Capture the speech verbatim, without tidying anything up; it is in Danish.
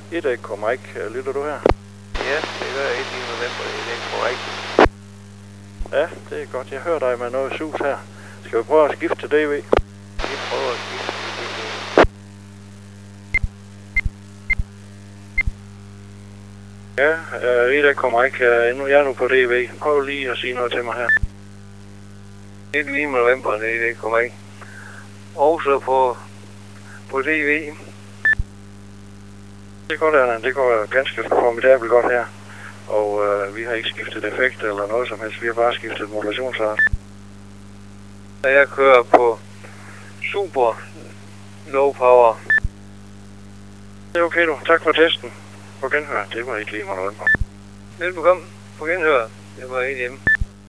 et Echo Mike, lytter du her? Ja, det gør jeg ikke i november, det er korrekt. Ja, det er godt. Jeg hører dig med noget sus her. Skal vi prøve at skifte til D V? Vi prøver at skifte til D V. Ja, et Echo Mike, jeg er nu på D V. Prøv lige at sige noget til mig her. et lige november, det er korrekt. Også på, på D V. Det går der, det går ganske formidabelt godt her. Og øh, vi har ikke skiftet effekt eller noget som helst, vi har bare skiftet modulationsart. Jeg kører på super low power. Det er okay du, tak for testen. På genhør, det var ikke lige mig noget. Velbekomme, på genhør, det var ikke hjemme.